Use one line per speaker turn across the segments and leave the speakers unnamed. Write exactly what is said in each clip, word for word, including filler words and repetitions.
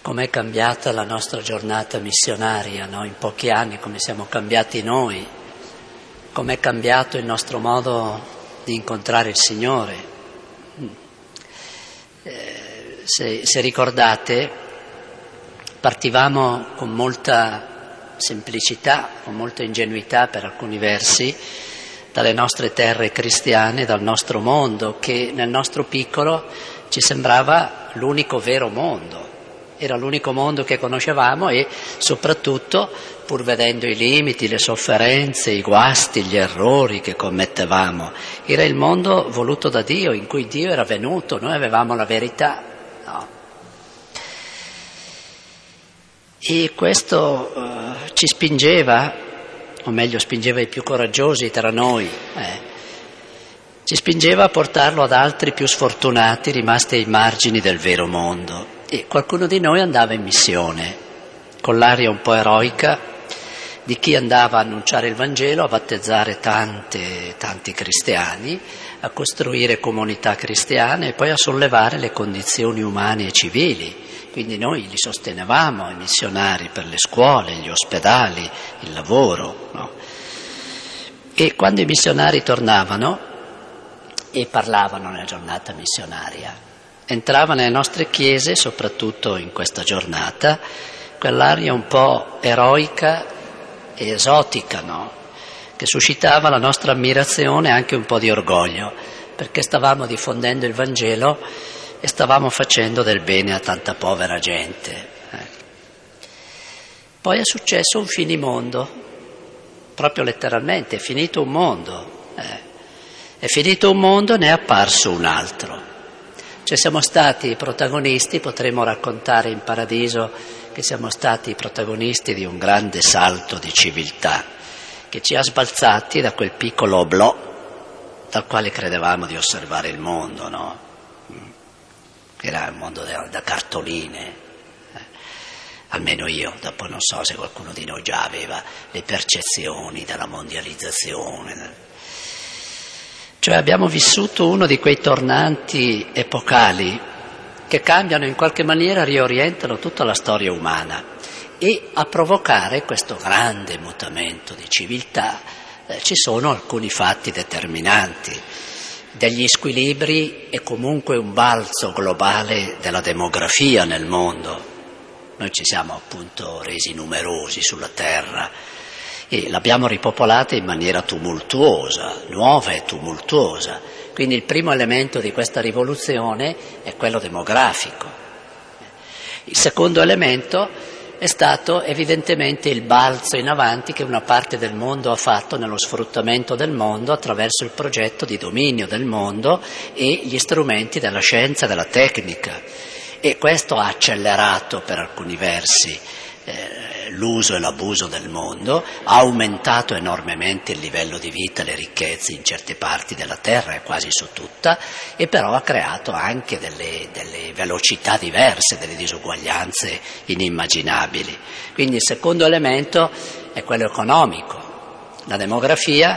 com'è cambiata la nostra giornata missionaria, no? In pochi anni, come siamo cambiati noi, com'è cambiato il nostro modo di incontrare il Signore. Eh, se, se ricordate, partivamo con molta semplicità, con molta ingenuità per alcuni versi, dalle nostre terre cristiane, dal nostro mondo, che nel nostro piccolo ci sembrava l'unico vero mondo. Era l'unico mondo che conoscevamo e soprattutto, pur vedendo i limiti, le sofferenze, i guasti, gli errori che commettevamo, era il mondo voluto da Dio, in cui Dio era venuto, noi avevamo la verità. No. E questo uh, ci spingeva, o meglio spingeva i più coraggiosi tra noi, eh, ci spingeva a portarlo ad altri più sfortunati rimasti ai margini del vero mondo. E qualcuno di noi andava in missione, con l'aria un po' eroica di chi andava a annunciare il Vangelo, a battezzare tante, tanti cristiani, a costruire comunità cristiane e poi a sollevare le condizioni umane e civili. Quindi noi li sostenevamo, i missionari, per le scuole, gli ospedali, il lavoro, no? E quando i missionari tornavano e parlavano nella giornata missionaria, entrava nelle nostre chiese, soprattutto in questa giornata, quell'aria un po' eroica e esotica, no? Che suscitava la nostra ammirazione e anche un po' di orgoglio, perché stavamo diffondendo il Vangelo e stavamo facendo del bene a tanta povera gente. Eh. Poi è successo un finimondo, proprio letteralmente, è finito un mondo. Eh. È finito un mondo e ne è apparso un altro. Cioè siamo stati i protagonisti, potremmo raccontare in paradiso che siamo stati i protagonisti di un grande salto di civiltà che ci ha sbalzati da quel piccolo oblò dal quale credevamo di osservare il mondo, no? Era un mondo da, da cartoline, eh. Almeno io, dopo non so se qualcuno di noi già aveva le percezioni della mondializzazione. Cioè abbiamo vissuto uno di quei tornanti epocali che cambiano in qualche maniera, riorientano tutta la storia umana e a provocare questo grande mutamento di civiltà eh, ci sono alcuni fatti determinanti, degli squilibri e comunque un balzo globale della demografia nel mondo. Noi ci siamo appunto resi numerosi sulla Terra e l'abbiamo ripopolata in maniera tumultuosa, nuova e tumultuosa. Quindi il primo elemento di questa rivoluzione è quello demografico. Il secondo elemento è stato evidentemente il balzo in avanti che una parte del mondo ha fatto nello sfruttamento del mondo attraverso il progetto di dominio del mondo e gli strumenti della scienza e della tecnica. E questo ha accelerato per alcuni versi eh, l'uso e l'abuso del mondo, ha aumentato enormemente il livello di vita e le ricchezze in certe parti della terra e quasi su tutta, e però ha creato anche delle, delle velocità diverse, delle disuguaglianze inimmaginabili. Quindi il secondo elemento è quello economico, la demografia,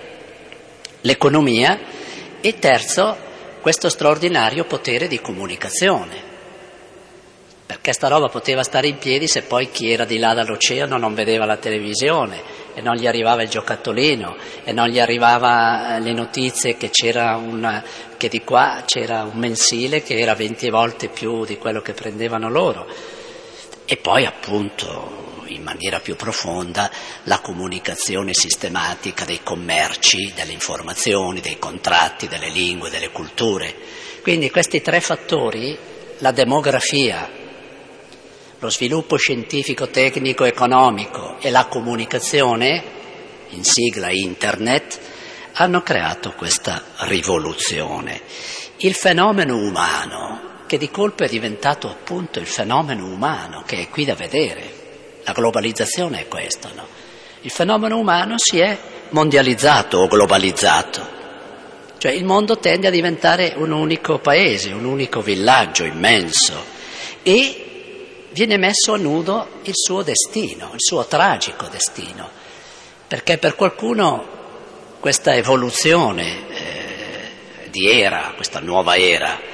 l'economia e terzo questo straordinario potere di comunicazione. Perché sta roba poteva stare in piedi se poi chi era di là dall'oceano non vedeva la televisione e non gli arrivava il giocattolino e non gli arrivava le notizie che c'era una, che di qua c'era un mensile che era venti volte più di quello che prendevano loro. E poi appunto in maniera più profonda la comunicazione sistematica dei commerci, delle informazioni, dei contratti, delle lingue, delle culture. Quindi questi tre fattori, la demografia, lo sviluppo scientifico, tecnico, economico e la comunicazione, in sigla Internet, hanno creato questa rivoluzione. Il fenomeno umano, che di colpo è diventato appunto il fenomeno umano, che è qui da vedere, la globalizzazione è questo, no? Il fenomeno umano si è mondializzato o globalizzato, cioè il mondo tende a diventare un unico paese, un unico villaggio immenso e viene messo a nudo il suo destino, il suo tragico destino, perché per qualcuno questa evoluzione eh, di era, questa nuova era,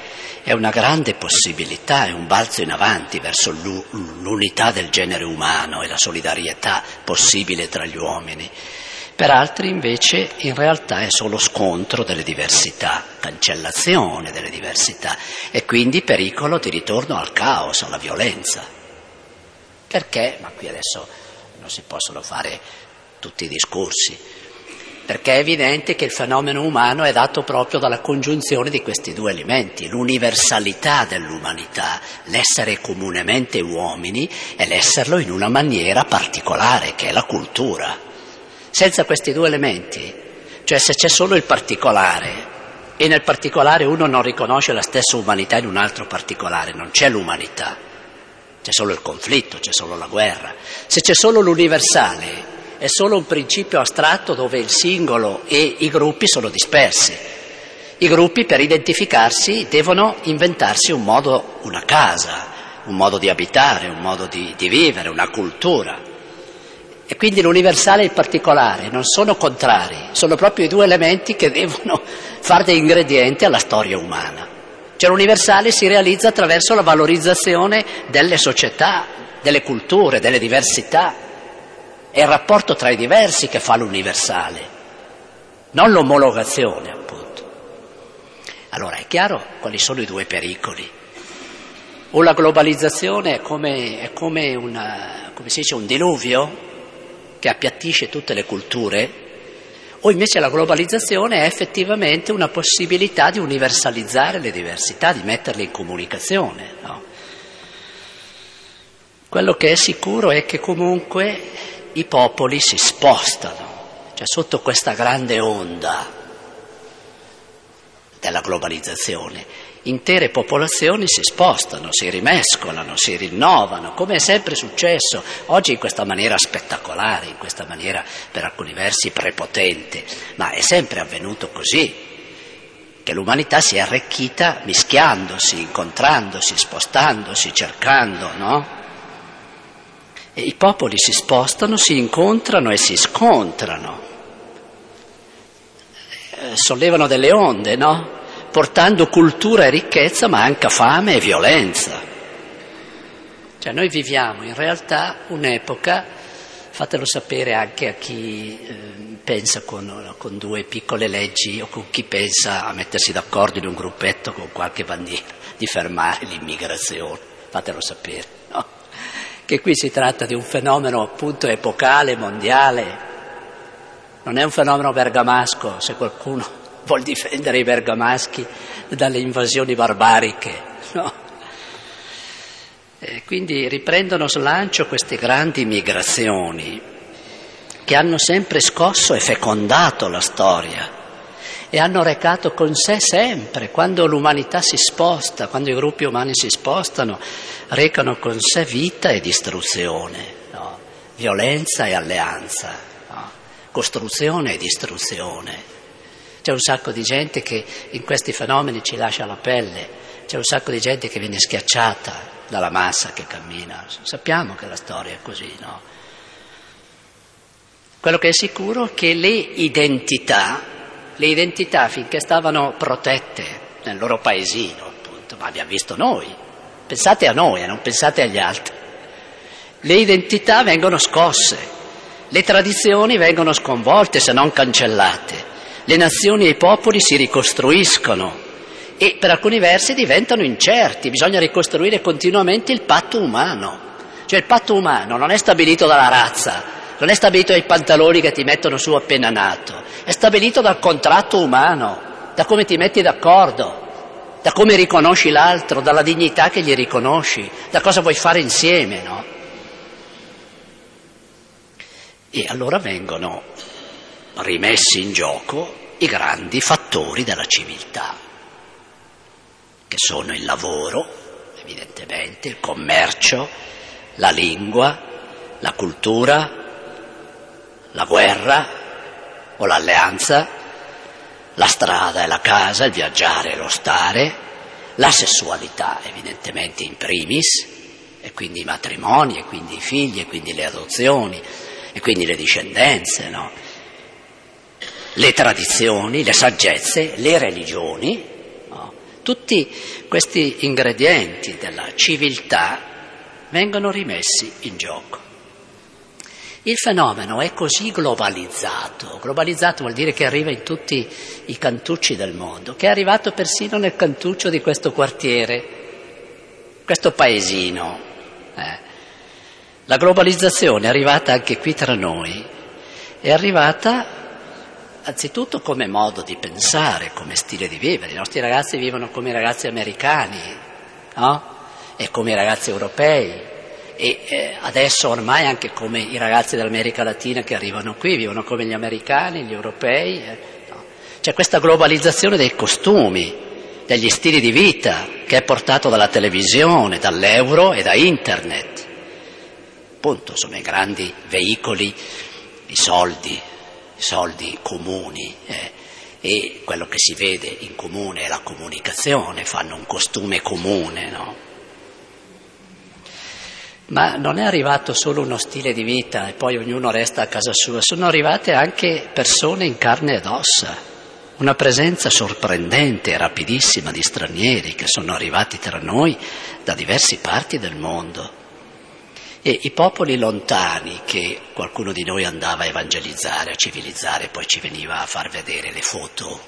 è una grande possibilità, è un balzo in avanti verso l'unità del genere umano e la solidarietà possibile tra gli uomini. Per altri invece in realtà è solo scontro delle diversità, cancellazione delle diversità e quindi pericolo di ritorno al caos, alla violenza. Perché? Ma qui adesso non si possono fare tutti i discorsi, perché è evidente che il fenomeno umano è dato proprio dalla congiunzione di questi due elementi, l'universalità dell'umanità, l'essere comunemente uomini e l'esserlo in una maniera particolare, che è la cultura. Senza questi due elementi, cioè se c'è solo il particolare e nel particolare uno non riconosce la stessa umanità in un altro particolare, non c'è l'umanità, c'è solo il conflitto, c'è solo la guerra. Se c'è solo l'universale, è solo un principio astratto dove il singolo e i gruppi sono dispersi. I gruppi per identificarsi devono inventarsi un modo, una casa, un modo di abitare, un modo di, di vivere, una cultura. E quindi l'universale e il particolare non sono contrari, sono proprio i due elementi che devono fare da ingredienti alla storia umana. Cioè l'universale si realizza attraverso la valorizzazione delle società, delle culture, delle diversità. È il rapporto tra i diversi che fa l'universale, non l'omologazione, appunto. Allora è chiaro quali sono i due pericoli. O la globalizzazione è come, è come, una, come si dice, un diluvio che appiattisce tutte le culture, o invece la globalizzazione è effettivamente una possibilità di universalizzare le diversità, di metterle in comunicazione, no? Quello che è sicuro è che comunque i popoli si spostano, cioè sotto questa grande onda della globalizzazione. Intere popolazioni si spostano, si rimescolano, si rinnovano, come è sempre successo, oggi in questa maniera spettacolare, in questa maniera per alcuni versi prepotente, ma è sempre avvenuto così, che l'umanità si è arricchita mischiandosi, incontrandosi, spostandosi, cercando, no? E i popoli si spostano, si incontrano e si scontrano, eh, sollevano delle onde, no? Portando cultura e ricchezza, ma anche fame e violenza. Cioè noi viviamo in realtà un'epoca, fatelo sapere anche a chi eh, pensa con, con due piccole leggi o con chi pensa a mettersi d'accordo in un gruppetto con qualche bandiera di fermare l'immigrazione, fatelo sapere, no? Che qui si tratta di un fenomeno appunto epocale, mondiale, non è un fenomeno bergamasco, se qualcuno vuol difendere i bergamaschi dalle invasioni barbariche, no? E quindi riprendono slancio queste grandi migrazioni che hanno sempre scosso e fecondato la storia e hanno recato con sé sempre, quando l'umanità si sposta, quando i gruppi umani si spostano, recano con sé vita e distruzione, no? Violenza e alleanza, no? Costruzione e distruzione. C'è un sacco di gente che in questi fenomeni ci lascia la pelle, c'è un sacco di gente che viene schiacciata dalla massa che cammina. Sappiamo che la storia è così, no? Quello che è sicuro è che le identità, le identità finché stavano protette nel loro paesino, appunto, ma abbiamo visto noi, pensate a noi e non pensate agli altri, le identità vengono scosse, le tradizioni vengono sconvolte se non cancellate. Le nazioni e i popoli si ricostruiscono e per alcuni versi diventano incerti, bisogna ricostruire continuamente il patto umano. Cioè il patto umano non è stabilito dalla razza, non è stabilito dai pantaloni che ti mettono su appena nato, è stabilito dal contratto umano, da come ti metti d'accordo, da come riconosci l'altro, dalla dignità che gli riconosci, da cosa vuoi fare insieme, no? E allora vengono rimessi in gioco i grandi fattori della civiltà, che sono il lavoro, evidentemente, il commercio, la lingua, la cultura, la guerra o l'alleanza, la strada e la casa, il viaggiare e lo stare, la sessualità, evidentemente in primis, e quindi i matrimoni, e quindi i figli, e quindi le adozioni, e quindi le discendenze, no? Le tradizioni, le saggezze, le religioni, no? Tutti questi ingredienti della civiltà vengono rimessi in gioco. Il fenomeno è così globalizzato, globalizzato vuol dire che arriva in tutti i cantucci del mondo, che è arrivato persino nel cantuccio di questo quartiere, questo paesino. Eh. La globalizzazione è arrivata anche qui tra noi, è arrivata anzitutto come modo di pensare, come stile di vivere. I nostri ragazzi vivono come i ragazzi americani, no? E come i ragazzi europei. E eh, adesso ormai anche come i ragazzi dell'America Latina che arrivano qui, vivono come gli americani, gli europei. Eh, no. C'è questa globalizzazione dei costumi, degli stili di vita che è portato dalla televisione, dall'euro e da internet. Appunto, sono i grandi veicoli, i soldi, i soldi comuni. Eh, e quello che si vede in comune è la comunicazione, fanno un costume comune, no? Ma non è arrivato solo uno stile di vita e poi ognuno resta a casa sua, sono arrivate anche persone in carne ed ossa, una presenza sorprendente e rapidissima di stranieri che sono arrivati tra noi da diverse parti del mondo. E i popoli lontani che qualcuno di noi andava a evangelizzare, a civilizzare, poi ci veniva a far vedere le foto,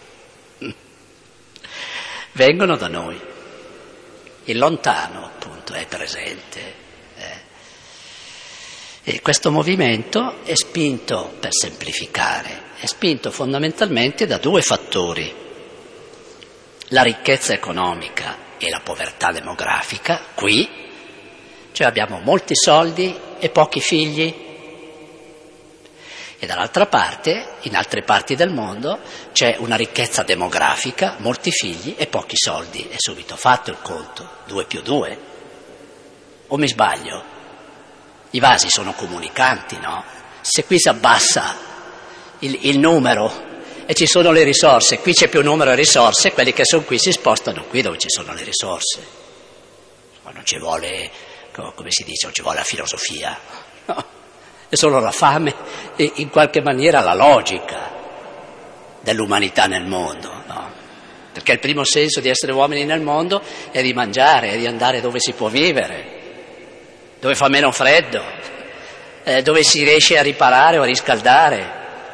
vengono da noi. Il lontano appunto è presente. E questo movimento è spinto, per semplificare, è spinto fondamentalmente da due fattori: la ricchezza economica e la povertà demografica, qui, cioè abbiamo molti soldi e pochi figli, e dall'altra parte, in altre parti del mondo, c'è una ricchezza demografica, molti figli e pochi soldi. È subito fatto il conto, due più due. O mi sbaglio? I vasi sono comunicanti, no? Se qui si abbassa il, il numero e ci sono le risorse, qui c'è più numero e risorse, quelli che sono qui si spostano qui dove ci sono le risorse. Ma non ci vuole, come si dice, non ci vuole la filosofia, no? È solo la fame e in qualche maniera la logica dell'umanità nel mondo, no? Perché il primo senso di essere uomini nel mondo è di mangiare, è di andare dove si può vivere, dove fa meno freddo, eh, dove si riesce a riparare o a riscaldare.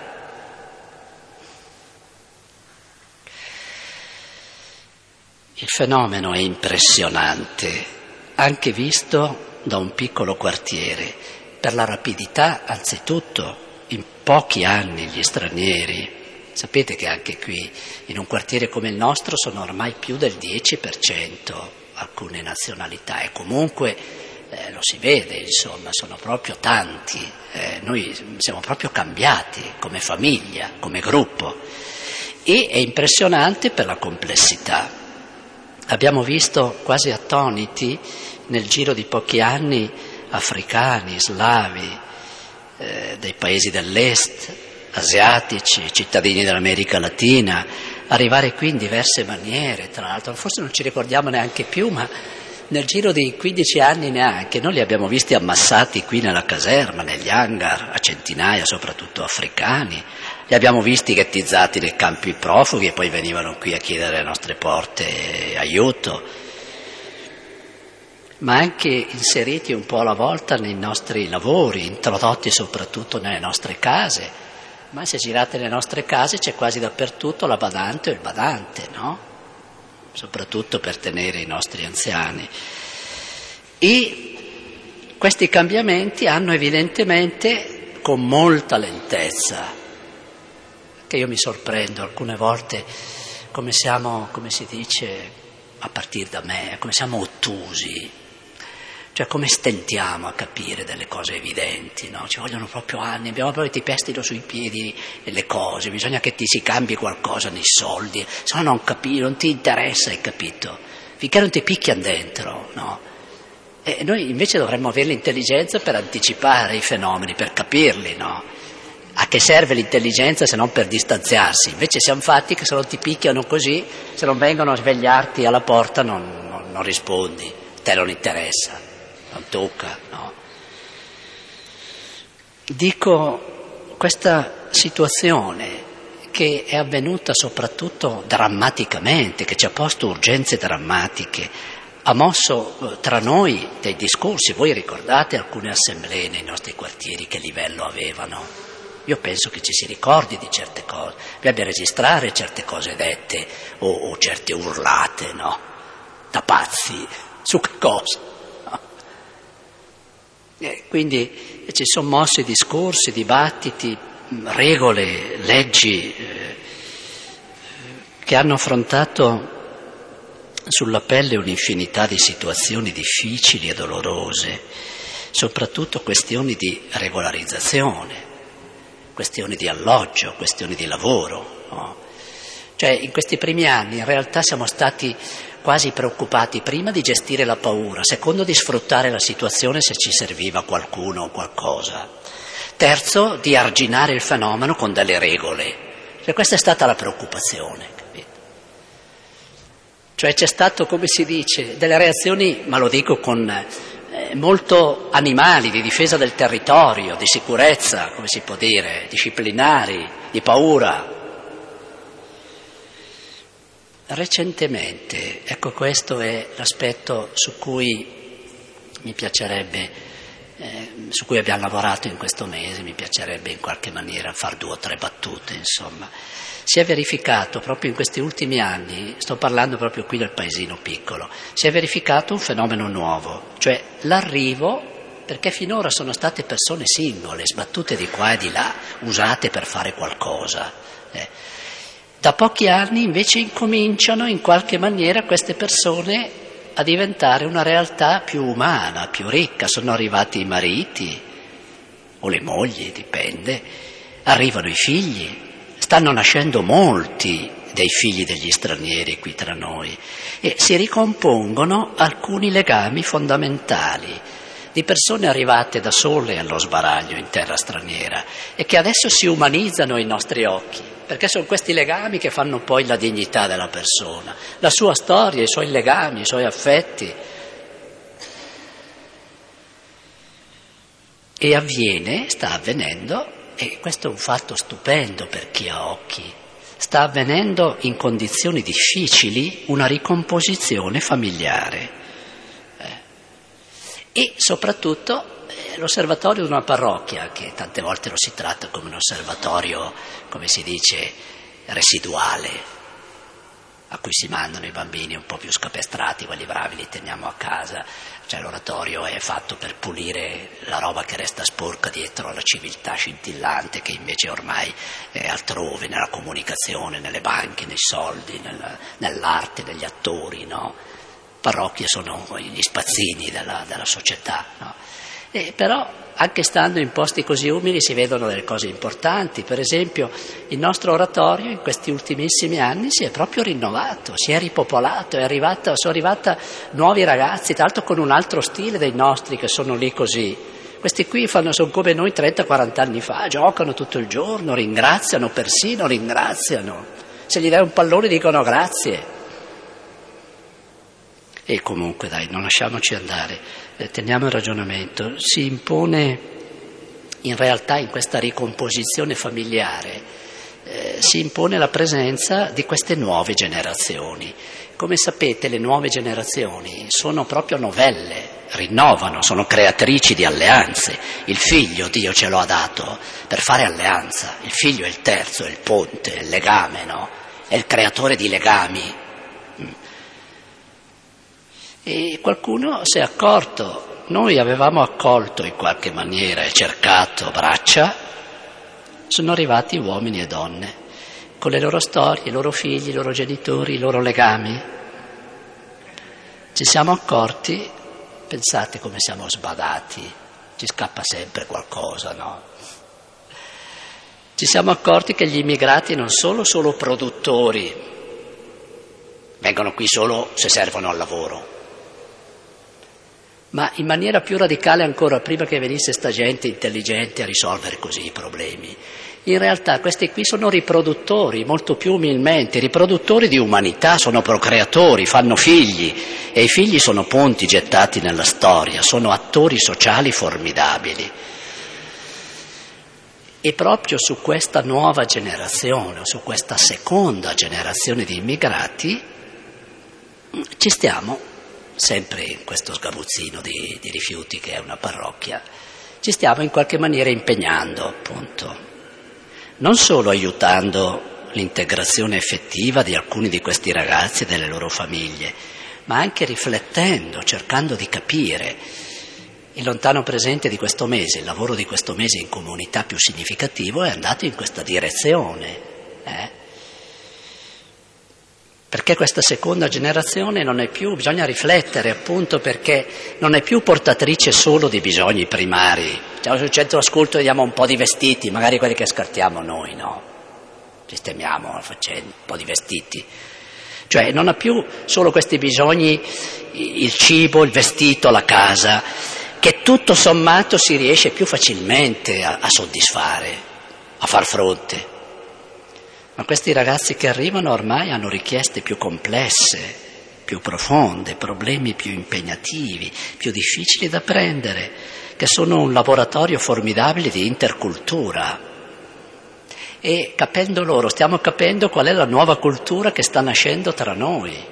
Il fenomeno è impressionante, anche visto da un piccolo quartiere, per la rapidità, anzitutto, in pochi anni gli stranieri. Sapete che anche qui, in un quartiere come il nostro, sono ormai più del dieci per cento alcune nazionalità e comunque Eh, lo si vede, insomma, sono proprio tanti, eh, noi siamo proprio cambiati come famiglia, come gruppo, e è impressionante per la complessità. Abbiamo visto quasi attoniti nel giro di pochi anni africani, slavi, eh, dei paesi dell'est, asiatici, cittadini dell'America Latina, arrivare qui in diverse maniere, tra l'altro, forse non ci ricordiamo neanche più, ma nel giro di quindici anni neanche, noi li abbiamo visti ammassati qui nella caserma, negli hangar, a centinaia, soprattutto africani, li abbiamo visti ghettizzati nei campi profughi e poi venivano qui a chiedere alle nostre porte aiuto, ma anche inseriti un po' alla volta nei nostri lavori, introdotti soprattutto nelle nostre case, ma se girate nelle nostre case c'è quasi dappertutto la badante o il badante, no? Soprattutto per tenere i nostri anziani. E questi cambiamenti hanno evidentemente, con molta lentezza, che io mi sorprendo alcune volte come siamo, come si dice, a partire da me, come siamo ottusi, cioè come stentiamo a capire delle cose evidenti, no? Ci vogliono proprio anni, abbiamo proprio ti pestino sui piedi le cose, bisogna che ti si cambi qualcosa nei soldi, se no non capi, non ti interessa, hai capito? Finché non ti picchiano dentro, no? E noi invece dovremmo avere l'intelligenza per anticipare i fenomeni, per capirli, no? A che serve l'intelligenza se non per distanziarsi? Invece siamo fatti che se non ti picchiano così, se non vengono a svegliarti alla porta non, non, non rispondi, te non interessa. Non tocca, no? Dico, questa situazione che è avvenuta soprattutto drammaticamente, che ci ha posto urgenze drammatiche, ha mosso tra noi dei discorsi. Voi ricordate alcune assemblee nei nostri quartieri che livello avevano? Io penso che ci si ricordi di certe cose, bisogna registrare certe cose dette o, o certe urlate, no? Da pazzi, su che cosa? No? E quindi ci sono mossi discorsi, dibattiti, regole, leggi eh, che hanno affrontato sulla pelle un'infinità di situazioni difficili e dolorose, soprattutto questioni di regolarizzazione, questioni di alloggio, questioni di lavoro, no? Cioè in questi primi anni in realtà siamo stati quasi preoccupati prima di gestire la paura, secondo di sfruttare la situazione se ci serviva qualcuno o qualcosa, terzo di arginare il fenomeno con delle regole. Cioè, questa è stata la preoccupazione, capito? Cioè c'è stato, come si dice, delle reazioni, ma lo dico con eh, molto animali, di difesa del territorio, di sicurezza, come si può dire, disciplinari, di paura. Recentemente, ecco, questo è l'aspetto su cui mi piacerebbe, eh, su cui abbiamo lavorato in questo mese, mi piacerebbe in qualche maniera far due o tre battute, insomma. Si è verificato proprio in questi ultimi anni, sto parlando proprio qui del paesino piccolo, si è verificato un fenomeno nuovo, cioè l'arrivo, perché finora sono state persone singole, sbattute di qua e di là, usate per fare qualcosa. Eh. Da pochi anni invece incominciano in qualche maniera queste persone a diventare una realtà più umana, più ricca. Sono arrivati i mariti o le mogli, dipende, arrivano i figli. Stanno nascendo molti dei figli degli stranieri qui tra noi e si ricompongono alcuni legami fondamentali di persone arrivate da sole allo sbaraglio in terra straniera e che adesso si umanizzano ai nostri occhi, perché sono questi legami che fanno poi la dignità della persona, la sua storia, i suoi legami, i suoi affetti. E avviene, sta avvenendo, e questo è un fatto stupendo per chi ha occhi, sta avvenendo in condizioni difficili una ricomposizione familiare. Eh. E soprattutto eh, l'osservatorio di una parrocchia, che tante volte lo si tratta come un osservatorio, come si dice, residuale, a cui si mandano i bambini un po' più scapestrati, quelli bravi li teniamo a casa. Cioè l'oratorio è fatto per pulire la roba che resta sporca dietro alla civiltà scintillante che invece ormai è altrove, nella comunicazione, nelle banche, nei soldi, nel, nell'arte, negli attori, no? Parrocchie sono gli spazzini della, della società, no? E però anche stando in posti così umili si vedono delle cose importanti. Per esempio il nostro oratorio in questi ultimissimi anni si è proprio rinnovato, si è ripopolato, è arrivata, sono arrivati nuovi ragazzi, tra l'altro con un altro stile dei nostri che sono lì così. Questi qui fanno, sono come noi trenta quaranta anni fa, giocano tutto il giorno, ringraziano, persino ringraziano. Se gli dai un pallone dicono grazie. E comunque dai, non lasciamoci andare, eh, teniamo il ragionamento. Si impone in realtà in questa ricomposizione familiare, eh, si impone la presenza di queste nuove generazioni. Come sapete le nuove generazioni sono proprio novelle, rinnovano, sono creatrici di alleanze. Il figlio Dio ce lo ha dato per fare alleanza, il figlio è il terzo, è il ponte, è il legame, no? È il creatore di legami. E qualcuno si è accorto, noi avevamo accolto in qualche maniera e cercato braccia, sono arrivati uomini e donne, con le loro storie, i loro figli, i loro genitori, i loro legami. Ci siamo accorti, pensate come siamo sbadati, ci scappa sempre qualcosa, no? Ci siamo accorti che gli immigrati non sono solo produttori, vengono qui solo se servono al lavoro, ma in maniera più radicale ancora, prima che venisse sta gente intelligente a risolvere così i problemi. In realtà questi qui sono riproduttori, molto più umilmente, riproduttori di umanità, sono procreatori, fanno figli, e i figli sono ponti gettati nella storia, sono attori sociali formidabili. E proprio su questa nuova generazione, su questa seconda generazione di immigrati, ci stiamo, sempre in questo sgabuzzino di, di rifiuti che è una parrocchia, ci stiamo in qualche maniera impegnando, appunto, non solo aiutando l'integrazione effettiva di alcuni di questi ragazzi e delle loro famiglie, ma anche riflettendo, cercando di capire. Il lontano presente di questo mese, il lavoro di questo mese in comunità più significativo è andato in questa direzione. Eh? Perché questa seconda generazione non è più, bisogna riflettere appunto perché non è più portatrice solo di bisogni primari. Cioè, sul centro ascolto vediamo un po' di vestiti, magari quelli che scartiamo noi, no? Sistemiamo facendo un po' di vestiti. Cioè non ha più solo questi bisogni, il cibo, il vestito, la casa, che tutto sommato si riesce più facilmente a, a soddisfare, a far fronte. Ma questi ragazzi che arrivano ormai hanno richieste più complesse, più profonde, problemi più impegnativi, più difficili da prendere, che sono un laboratorio formidabile di intercultura. E capendo loro, stiamo capendo qual è la nuova cultura che sta nascendo tra noi.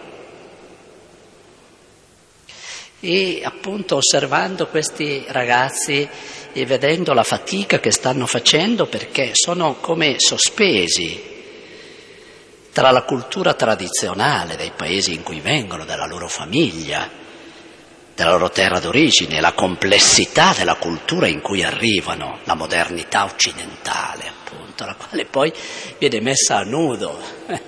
E appunto osservando questi ragazzi e vedendo la fatica che stanno facendo, perché sono come sospesi tra la cultura tradizionale dei paesi in cui vengono, della loro famiglia, della loro terra d'origine, la complessità della cultura in cui arrivano, la modernità occidentale appunto, la quale poi viene messa a nudo.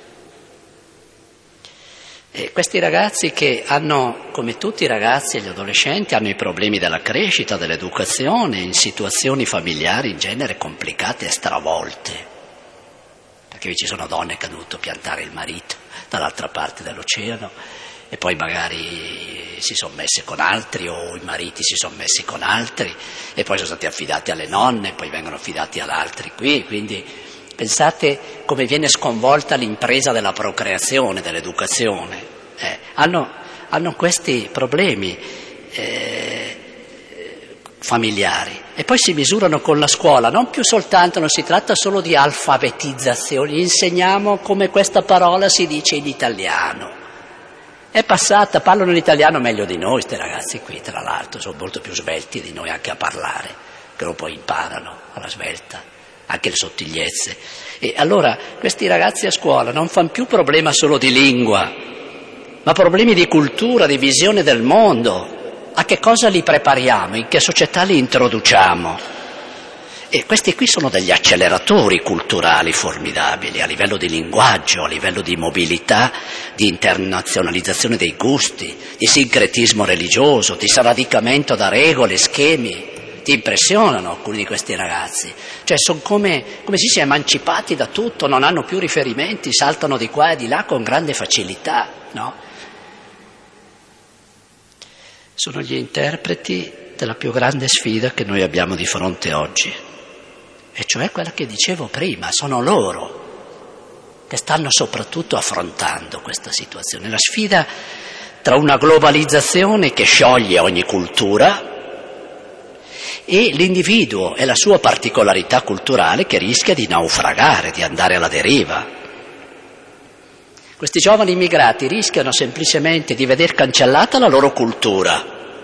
E questi ragazzi che hanno, come tutti i ragazzi e gli adolescenti, hanno i problemi della crescita, dell'educazione, in situazioni familiari in genere complicate e stravolte, perché ci sono donne che hanno dovuto piantare il marito dall'altra parte dell'oceano e poi magari si sono messe con altri o i mariti si sono messi con altri e poi sono stati affidati alle nonne, poi vengono affidati ad altri qui, quindi pensate come viene sconvolta l'impresa della procreazione, dell'educazione. Eh, hanno, hanno questi problemi eh, familiari e poi si misurano con la scuola, non più soltanto, non si tratta solo di alfabetizzazione, gli insegniamo come questa parola si dice in italiano. È passata, parlano l'italiano meglio di noi, questi ragazzi qui, tra l'altro, sono molto più svelti di noi anche a parlare, che lo poi imparano alla svelta. Anche le sottigliezze. E allora questi ragazzi a scuola non fanno più problema solo di lingua, ma problemi di cultura, di visione del mondo. A che cosa li prepariamo? In che società li introduciamo? E questi qui sono degli acceleratori culturali formidabili a livello di linguaggio, a livello di mobilità, di internazionalizzazione dei gusti, di sincretismo religioso, di sradicamento da regole, schemi. Ti impressionano alcuni di questi ragazzi, cioè sono come, come si sia emancipati da tutto, non hanno più riferimenti, saltano di qua e di là con grande facilità, no? Sono gli interpreti della più grande sfida che noi abbiamo di fronte oggi, e cioè quella che dicevo prima, sono loro che stanno soprattutto affrontando questa situazione, la sfida tra una globalizzazione che scioglie ogni cultura e l'individuo e la sua particolarità culturale che rischia di naufragare, di andare alla deriva. Questi giovani immigrati rischiano semplicemente di veder cancellata la loro cultura.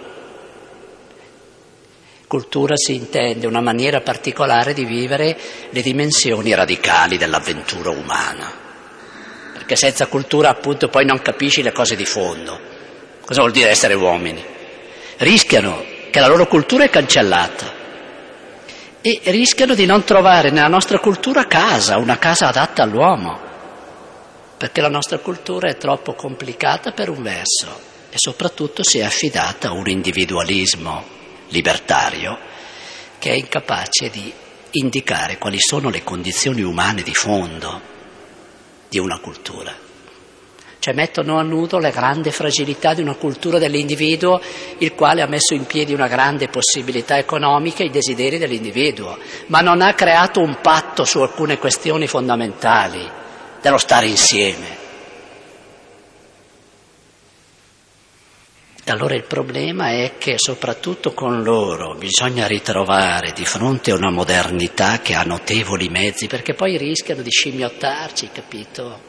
Cultura si intende una maniera particolare di vivere le dimensioni radicali dell'avventura umana, perché senza cultura appunto poi non capisci le cose di fondo. Cosa vuol dire essere uomini? Rischiano che la loro cultura è cancellata e rischiano di non trovare nella nostra cultura casa, una casa adatta all'uomo, perché la nostra cultura è troppo complicata per un verso e soprattutto si è affidata a un individualismo libertario che è incapace di indicare quali sono le condizioni umane di fondo di una cultura. Cioè mettono a nudo la grande fragilità di una cultura dell'individuo, il quale ha messo in piedi una grande possibilità economica e i desideri dell'individuo, ma non ha creato un patto su alcune questioni fondamentali dello stare insieme. Allora il problema è che soprattutto con loro bisogna ritrovare di fronte a una modernità che ha notevoli mezzi, perché poi rischiano di scimmiottarci, capito?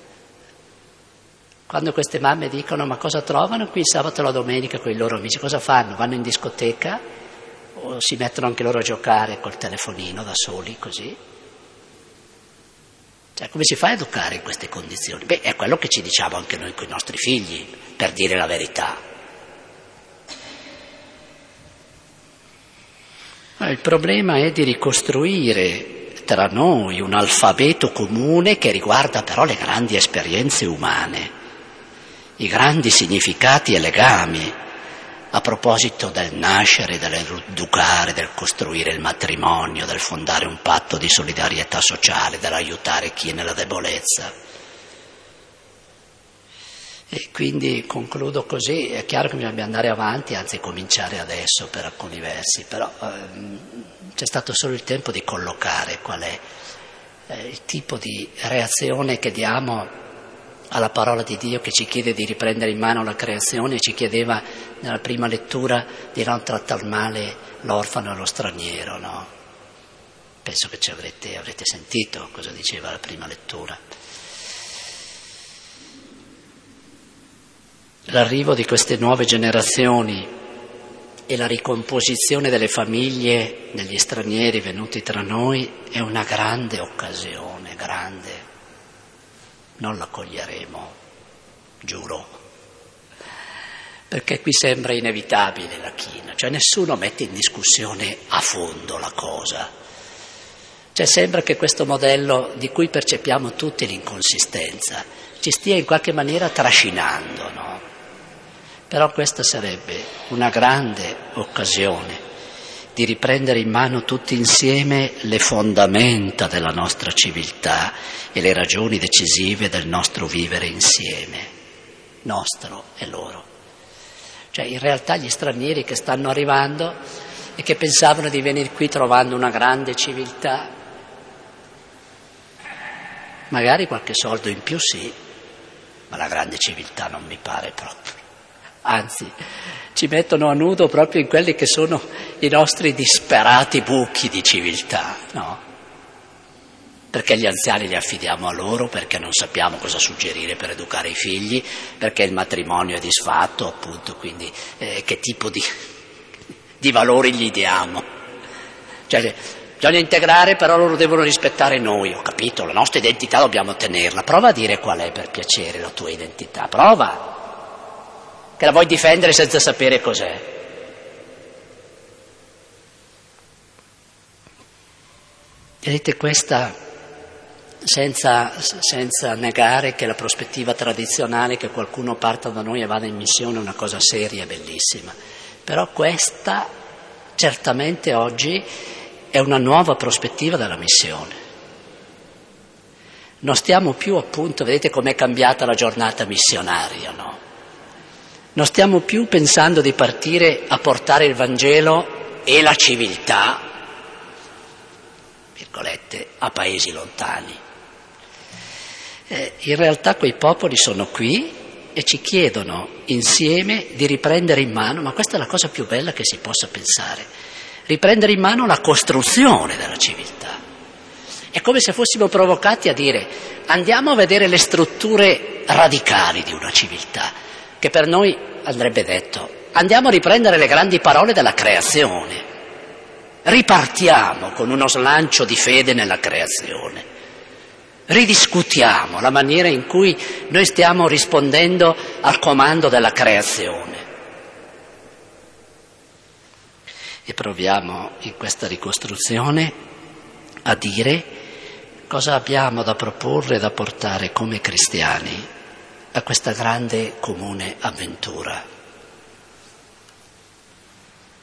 Quando queste mamme dicono ma cosa trovano qui il sabato e la domenica con i loro amici, cosa fanno? Vanno in discoteca o si mettono anche loro a giocare col telefonino da soli così? Cioè come si fa a educare in queste condizioni? Beh, è quello che ci diciamo anche noi con i nostri figli, per dire la verità. Ma il problema è di ricostruire tra noi un alfabeto comune che riguarda però le grandi esperienze umane, i grandi significati e legami, a proposito del nascere, dell'educare, del costruire il matrimonio, del fondare un patto di solidarietà sociale, dell'aiutare chi è nella debolezza. E quindi concludo così, è chiaro che bisogna andare avanti, anzi cominciare adesso per alcuni versi, però ehm, c'è stato solo il tempo di collocare qual è eh, il tipo di reazione che diamo alla parola di Dio che ci chiede di riprendere in mano la creazione, ci chiedeva nella prima lettura di non trattare male l'orfano e lo straniero, no? Penso che ci avrete, avrete sentito cosa diceva la prima lettura. L'arrivo di queste nuove generazioni e la ricomposizione delle famiglie degli stranieri venuti tra noi è una grande occasione, grande. Non la coglieremo, giuro, perché qui sembra inevitabile la china, cioè nessuno mette in discussione a fondo la cosa, cioè sembra che questo modello di cui percepiamo tutti l'inconsistenza ci stia in qualche maniera trascinando, no? Però questa sarebbe una grande occasione di riprendere in mano tutti insieme le fondamenta della nostra civiltà e le ragioni decisive del nostro vivere insieme, nostro e loro. Cioè in realtà gli stranieri che stanno arrivando e che pensavano di venire qui trovando una grande civiltà, magari qualche soldo in più sì, ma la grande civiltà non mi pare proprio. Anzi, ci mettono a nudo proprio in quelli che sono i nostri disperati buchi di civiltà, no? Perché gli anziani li affidiamo a loro, perché non sappiamo cosa suggerire per educare i figli, perché il matrimonio è disfatto, appunto, quindi eh, che tipo di, di valori gli diamo? Cioè, bisogna integrare, però loro devono rispettare noi, ho capito, la nostra identità dobbiamo tenerla. Prova a dire qual è per piacere la tua identità, prova. Che la vuoi difendere senza sapere cos'è. Vedete, questa, senza, senza negare che la prospettiva tradizionale che qualcuno parta da noi e vada in missione è una cosa seria e bellissima, però questa certamente oggi è una nuova prospettiva della missione. Non stiamo più, appunto, vedete com'è cambiata la giornata missionaria, no? Non stiamo più pensando di partire a portare il Vangelo e la civiltà, virgolette, a paesi lontani. Eh, in realtà quei popoli sono qui e ci chiedono insieme di riprendere in mano, ma questa è la cosa più bella che si possa pensare, riprendere in mano la costruzione della civiltà. È come se fossimo provocati a dire andiamo a vedere le strutture radicali di una civiltà, che per noi andrebbe detto, andiamo a riprendere le grandi parole della creazione, ripartiamo con uno slancio di fede nella creazione, ridiscutiamo la maniera in cui noi stiamo rispondendo al comando della creazione e proviamo in questa ricostruzione a dire cosa abbiamo da proporre e da portare come cristiani a questa grande comune avventura.